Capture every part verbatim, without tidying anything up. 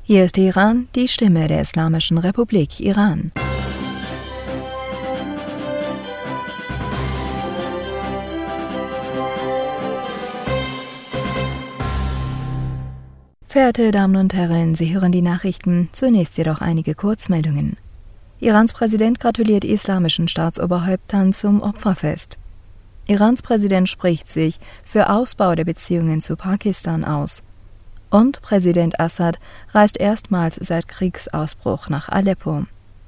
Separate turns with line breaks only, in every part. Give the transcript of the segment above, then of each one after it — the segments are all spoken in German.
Hier ist Iran, die Stimme der Islamischen Republik Iran. Verehrte Damen und Herren, Sie hören die Nachrichten, zunächst jedoch einige Kurzmeldungen. Irans Präsident gratuliert islamischen Staatsoberhäuptern zum Opferfest. Irans Präsident spricht sich für Ausbau der Beziehungen zu Pakistan aus. Und Präsident Assad reist erstmals seit Kriegsausbruch nach Aleppo.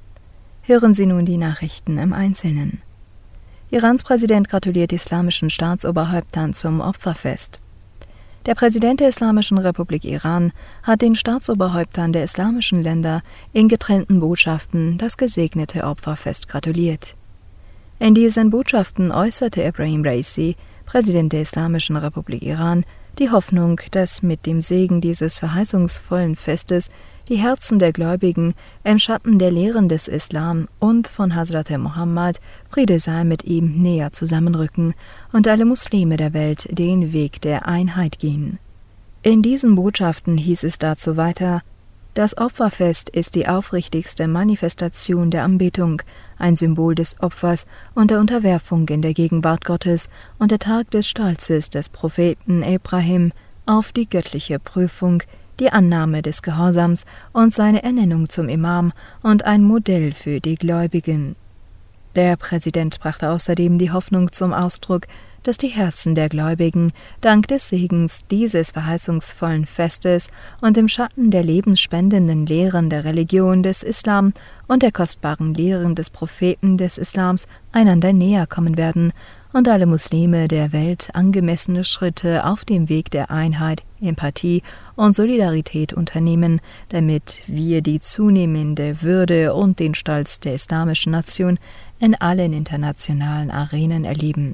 Hören Sie nun die Nachrichten im Einzelnen. Irans Präsident gratuliert islamischen Staatsoberhäuptern zum Opferfest. Der Präsident der Islamischen Republik Iran hat den Staatsoberhäuptern der islamischen Länder in getrennten Botschaften das gesegnete Opferfest gratuliert. In diesen Botschaften äußerte Ebrahim Raisi, Präsident der Islamischen Republik Iran, die Hoffnung, dass mit dem Segen dieses verheißungsvollen Festes die Herzen der Gläubigen im Schatten der Lehren des Islam und von Hazrat Muhammad, Friede sei mit ihm, näher zusammenrücken und alle Muslime der Welt den Weg der Einheit gehen. In diesen Botschaften hieß es dazu weiter: Das Opferfest ist die aufrichtigste Manifestation der Anbetung, ein Symbol des Opfers und der Unterwerfung in der Gegenwart Gottes und der Tag des Stolzes des Propheten Ibrahim auf die göttliche Prüfung, die Annahme des Gehorsams und seine Ernennung zum Imam und ein Modell für die Gläubigen. Der Präsident brachte außerdem die Hoffnung zum Ausdruck, dass die Herzen der Gläubigen dank des Segens dieses verheißungsvollen Festes und im Schatten der lebensspendenden Lehren der Religion des Islam und der kostbaren Lehren des Propheten des Islams einander näher kommen werden und alle Muslime der Welt angemessene Schritte auf dem Weg der Einheit, Empathie und Solidarität unternehmen, damit wir die zunehmende Würde und den Stolz der islamischen Nation in allen internationalen Arenen erleben.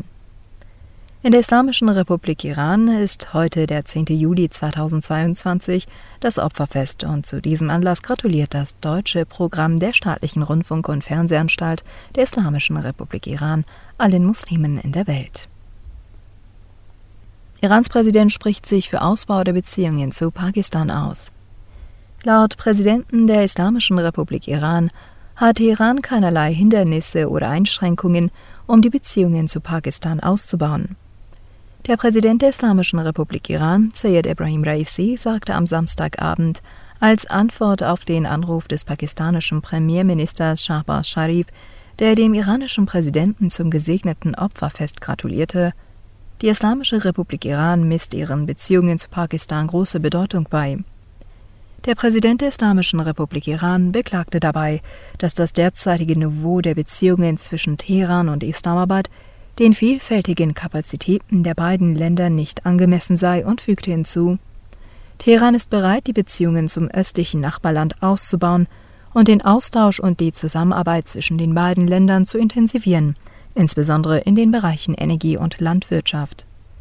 In der Islamischen Republik Iran ist heute der zehnte Juli zweitausendzweiundzwanzig das Opferfest und zu diesem Anlass gratuliert das deutsche Programm der staatlichen Rundfunk- und Fernsehanstalt der Islamischen Republik Iran allen Muslimen in der Welt. Irans Präsident spricht sich für Ausbau der Beziehungen zu Pakistan aus. Laut Präsidenten der Islamischen Republik Iran hat Iran keinerlei Hindernisse oder Einschränkungen, um die Beziehungen zu Pakistan auszubauen. Der Präsident der Islamischen Republik Iran, Syed Ebrahim Raisi, sagte am Samstagabend als Antwort auf den Anruf des pakistanischen Premierministers Shahbaz Sharif, der dem iranischen Präsidenten zum gesegneten Opferfest gratulierte: Die Islamische Republik Iran misst ihren Beziehungen zu Pakistan große Bedeutung bei. Der Präsident der Islamischen Republik Iran beklagte dabei, dass das derzeitige Niveau der Beziehungen zwischen Teheran und Islamabad den vielfältigen Kapazitäten der beiden Länder nicht angemessen sei und fügte hinzu: Teheran ist bereit, die Beziehungen zum östlichen Nachbarland auszubauen und den Austausch und die Zusammenarbeit zwischen den beiden Ländern zu intensivieren, insbesondere in den Bereichen Energie und Landwirtschaft.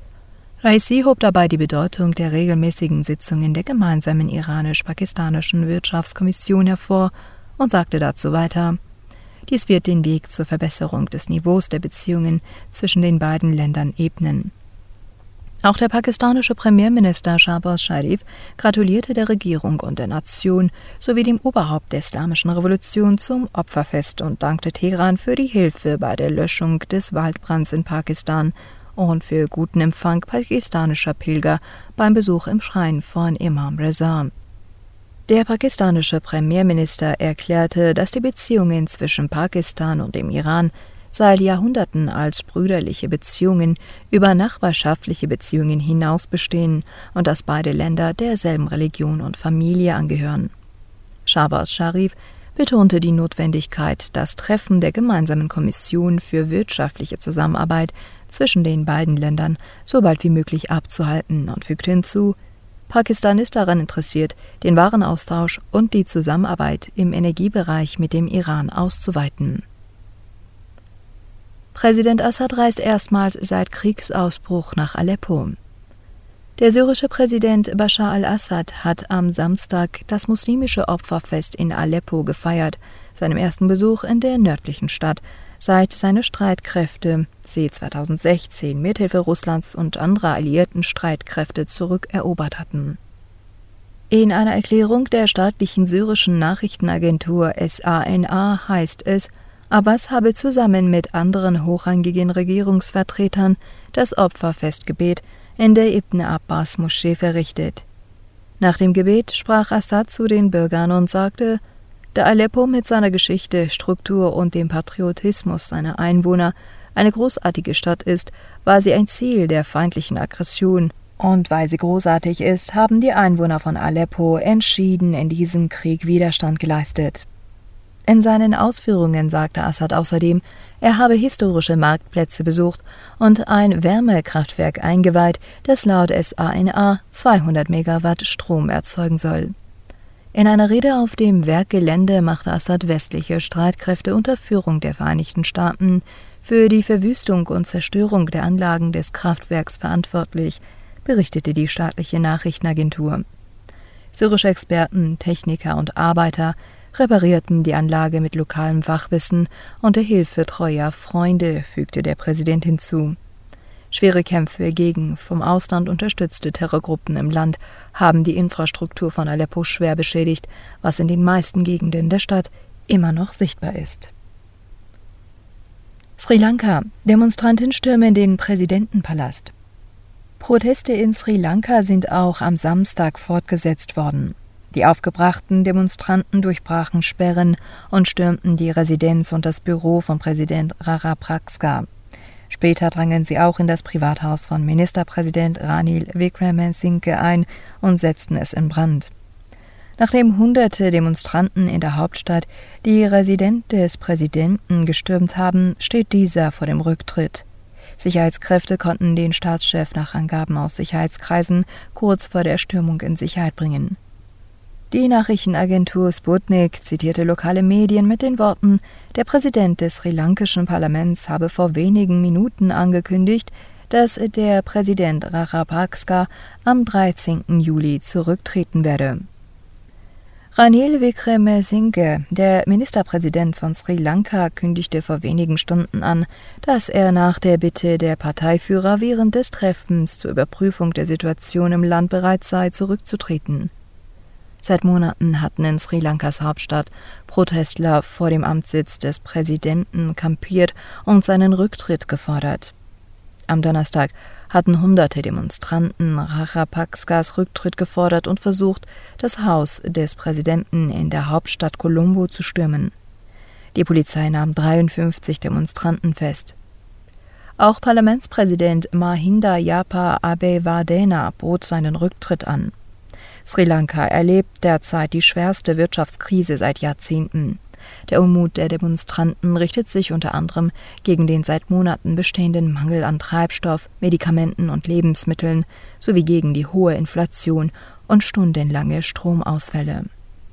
Raisi hob dabei die Bedeutung der regelmäßigen Sitzungen der gemeinsamen iranisch-pakistanischen Wirtschaftskommission hervor und sagte dazu weiter: Dies wird den Weg zur Verbesserung des Niveaus der Beziehungen zwischen den beiden Ländern ebnen. Auch der pakistanische Premierminister Shahbaz Sharif gratulierte der Regierung und der Nation sowie dem Oberhaupt der Islamischen Revolution zum Opferfest und dankte Teheran für die Hilfe bei der Löschung des Waldbrands in Pakistan und für guten Empfang pakistanischer Pilger beim Besuch im Schrein von Imam Reza. Der pakistanische Premierminister erklärte, dass die Beziehungen zwischen Pakistan und dem Iran seit Jahrhunderten als brüderliche Beziehungen über nachbarschaftliche Beziehungen hinaus bestehen und dass beide Länder derselben Religion und Familie angehören. Shahbaz Sharif betonte die Notwendigkeit, das Treffen der gemeinsamen Kommission für wirtschaftliche Zusammenarbeit zwischen den beiden Ländern so bald wie möglich abzuhalten und fügte hinzu: Pakistan ist daran interessiert, den Warenaustausch und die Zusammenarbeit im Energiebereich mit dem Iran auszuweiten. Präsident Assad reist erstmals seit Kriegsausbruch nach Aleppo. Der syrische Präsident Bashar al-Assad hat am Samstag das muslimische Opferfest in Aleppo gefeiert, seinem ersten Besuch in der nördlichen Stadt, seit seine Streitkräfte sie zweitausendsechzehn mithilfe Russlands und anderer alliierten Streitkräfte zurückerobert hatten. In einer Erklärung der staatlichen syrischen Nachrichtenagentur S A N A heißt es, Abbas habe zusammen mit anderen hochrangigen Regierungsvertretern das Opferfestgebet in der Ibn Abbas-Moschee verrichtet. Nach dem Gebet sprach Assad zu den Bürgern und sagte, da Aleppo mit seiner Geschichte, Struktur und dem Patriotismus seiner Einwohner eine großartige Stadt ist, war sie ein Ziel der feindlichen Aggression. Und weil sie großartig ist, haben die Einwohner von Aleppo entschieden in diesem Krieg Widerstand geleistet. In seinen Ausführungen sagte Assad außerdem, er habe historische Marktplätze besucht und ein Wärmekraftwerk eingeweiht, das laut S A N A zweihundert Megawatt Strom erzeugen soll. In einer Rede auf dem Werkgelände machte Assad westliche Streitkräfte unter Führung der Vereinigten Staaten für die Verwüstung und Zerstörung der Anlagen des Kraftwerks verantwortlich, berichtete die staatliche Nachrichtenagentur. Syrische Experten, Techniker und Arbeiter reparierten die Anlage mit lokalem Fachwissen und der Hilfe treuer Freunde, fügte der Präsident hinzu. Schwere Kämpfe gegen vom Ausland unterstützte Terrorgruppen im Land haben die Infrastruktur von Aleppo schwer beschädigt, was in den meisten Gegenden der Stadt immer noch sichtbar ist. Sri Lanka. Demonstranten stürmen den Präsidentenpalast. Proteste in Sri Lanka sind auch am Samstag fortgesetzt worden. Die aufgebrachten Demonstranten durchbrachen Sperren und stürmten die Residenz und das Büro von Präsident Rajapaksa. Später drangen sie auch in das Privathaus von Ministerpräsident Ranil Wickremesinghe ein und setzten es in Brand. Nachdem hunderte Demonstranten in der Hauptstadt die Residenz des Präsidenten gestürmt haben, steht dieser vor dem Rücktritt. Sicherheitskräfte konnten den Staatschef nach Angaben aus Sicherheitskreisen kurz vor der Stürmung in Sicherheit bringen. Die Nachrichtenagentur Sputnik zitierte lokale Medien mit den Worten, der Präsident des sri-lankischen Parlaments habe vor wenigen Minuten angekündigt, dass der Präsident Rajapaksa am dreizehnten Juli zurücktreten werde. Ranil Wickremesinghe, der Ministerpräsident von Sri Lanka, kündigte vor wenigen Stunden an, dass er nach der Bitte der Parteiführer während des Treffens zur Überprüfung der Situation im Land bereit sei, zurückzutreten. Seit Monaten hatten in Sri Lankas Hauptstadt Protestler vor dem Amtssitz des Präsidenten kampiert und seinen Rücktritt gefordert. Am Donnerstag hatten hunderte Demonstranten Rajapaksas Rücktritt gefordert und versucht, das Haus des Präsidenten in der Hauptstadt Colombo zu stürmen. Die Polizei nahm dreiundfünfzig Demonstranten fest. Auch Parlamentspräsident Mahinda Yapa Abeyewardena bot seinen Rücktritt an. Sri Lanka erlebt derzeit die schwerste Wirtschaftskrise seit Jahrzehnten. Der Unmut der Demonstranten richtet sich unter anderem gegen den seit Monaten bestehenden Mangel an Treibstoff, Medikamenten und Lebensmitteln sowie gegen die hohe Inflation und stundenlange Stromausfälle.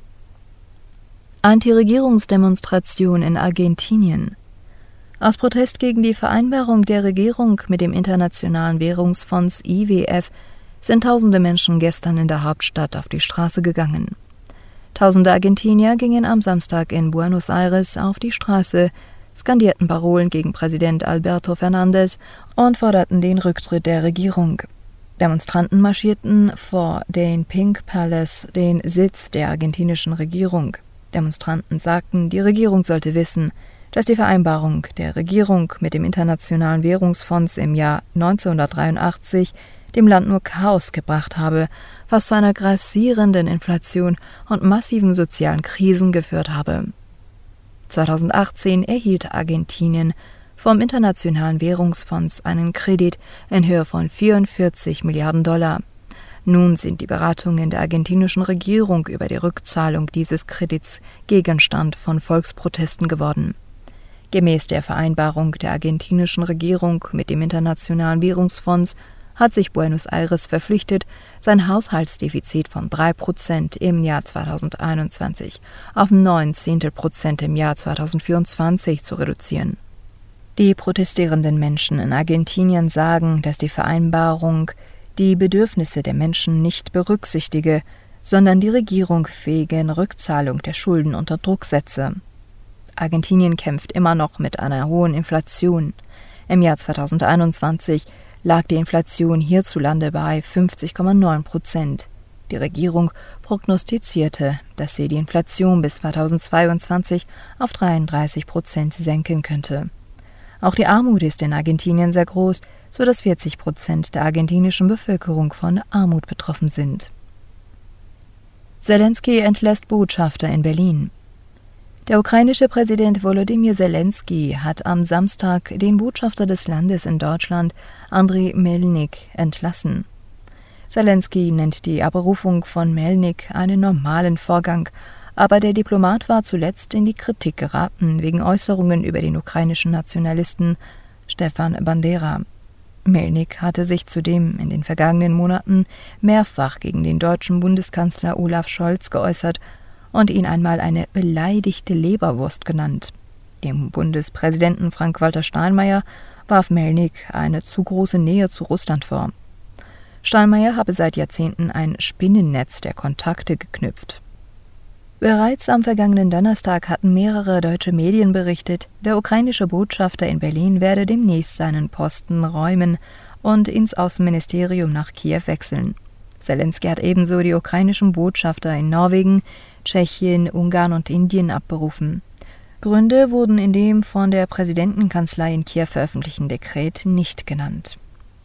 Anti-Regierungsdemonstration in Argentinien. Aus Protest gegen die Vereinbarung der Regierung mit dem Internationalen Währungsfonds I W F sind tausende Menschen gestern in der Hauptstadt auf die Straße gegangen. Tausende Argentinier gingen am Samstag in Buenos Aires auf die Straße, skandierten Parolen gegen Präsident Alberto Fernández und forderten den Rücktritt der Regierung. Demonstranten marschierten vor den Pink Palace, den Sitz der argentinischen Regierung. Demonstranten sagten, die Regierung sollte wissen, dass die Vereinbarung der Regierung mit dem Internationalen Währungsfonds im Jahr neunzehnhundertdreiundachtzig dem Land nur Chaos gebracht habe, was zu einer grassierenden Inflation und massiven sozialen Krisen geführt habe. zweitausendachtzehn erhielt Argentinien vom Internationalen Währungsfonds einen Kredit in Höhe von vierundvierzig Milliarden Dollar. Nun sind die Beratungen der argentinischen Regierung über die Rückzahlung dieses Kredits Gegenstand von Volksprotesten geworden. Gemäß der Vereinbarung der argentinischen Regierung mit dem Internationalen Währungsfonds hat sich Buenos Aires verpflichtet, sein Haushaltsdefizit von drei Prozent im Jahr zweitausendeinundzwanzig auf neun Zehntel Prozent im Jahr zweitausendvierundzwanzig zu reduzieren. Die protestierenden Menschen in Argentinien sagen, dass die Vereinbarung die Bedürfnisse der Menschen nicht berücksichtige, sondern die Regierung wegen Rückzahlung der Schulden unter Druck setze. Argentinien kämpft immer noch mit einer hohen Inflation. Im Jahr zweitausendeinundzwanzig lag die Inflation hierzulande bei fünfzig Komma neun Prozent. Die Regierung prognostizierte, dass sie die Inflation bis zweitausendzweiundzwanzig auf dreiunddreißig Prozent senken könnte. Auch die Armut ist in Argentinien sehr groß, sodass vierzig Prozent der argentinischen Bevölkerung von Armut betroffen sind. Selenskyj entlässt Botschafter in Berlin. Der ukrainische Präsident Volodymyr Selenskyj hat am Samstag den Botschafter des Landes in Deutschland, Andriy Melnik, entlassen. Selenskyj nennt die Abberufung von Melnik einen normalen Vorgang, aber der Diplomat war zuletzt in die Kritik geraten wegen Äußerungen über den ukrainischen Nationalisten Stefan Bandera. Melnik hatte sich zudem in den vergangenen Monaten mehrfach gegen den deutschen Bundeskanzler Olaf Scholz geäußert und ihn einmal eine beleidigte Leberwurst genannt. Dem Bundespräsidenten Frank-Walter Steinmeier warf Melnik eine zu große Nähe zu Russland vor. Steinmeier habe seit Jahrzehnten ein Spinnennetz der Kontakte geknüpft. Bereits am vergangenen Donnerstag hatten mehrere deutsche Medien berichtet, der ukrainische Botschafter in Berlin werde demnächst seinen Posten räumen und ins Außenministerium nach Kiew wechseln. Selenskyj hat ebenso die ukrainischen Botschafter in Norwegen, Tschechien, Ungarn und Indien abberufen. Gründe wurden in dem von der Präsidentenkanzlei in Kiew veröffentlichten Dekret nicht genannt.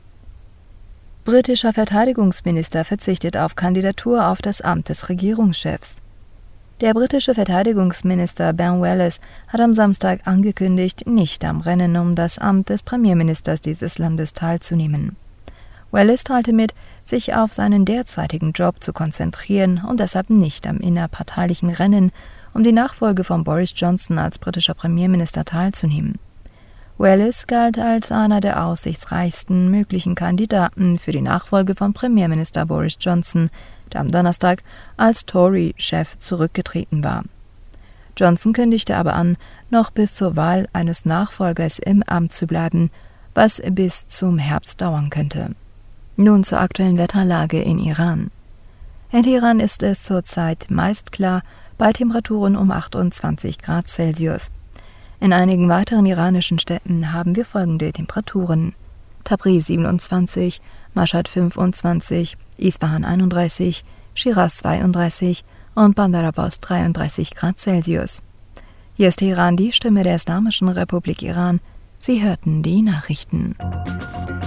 Britischer Verteidigungsminister verzichtet auf Kandidatur auf das Amt des Regierungschefs. Der britische Verteidigungsminister Ben Wallace hat am Samstag angekündigt, nicht am Rennen um das Amt des Premierministers dieses Landes teilzunehmen. Wallace teilte mit, sich auf seinen derzeitigen Job zu konzentrieren und deshalb nicht am innerparteilichen Rennen um die Nachfolge von Boris Johnson als britischer Premierminister teilzunehmen. Wallace galt als einer der aussichtsreichsten möglichen Kandidaten für die Nachfolge von Premierminister Boris Johnson, der am Donnerstag als Tory-Chef zurückgetreten war. Johnson kündigte aber an, noch bis zur Wahl eines Nachfolgers im Amt zu bleiben, was bis zum Herbst dauern könnte. Nun zur aktuellen Wetterlage in Iran. In Teheran ist es zurzeit meist klar, bei Temperaturen um achtundzwanzig Grad Celsius. In einigen weiteren iranischen Städten haben wir folgende Temperaturen: Tabriz siebenundzwanzig, Mashhad fünfundzwanzig, Isfahan einunddreißig, Schiraz zweiunddreißig und Bandar Abbas dreiunddreißig Grad Celsius. Hier ist Teheran, die Stimme der Islamischen Republik Iran. Sie hörten die Nachrichten.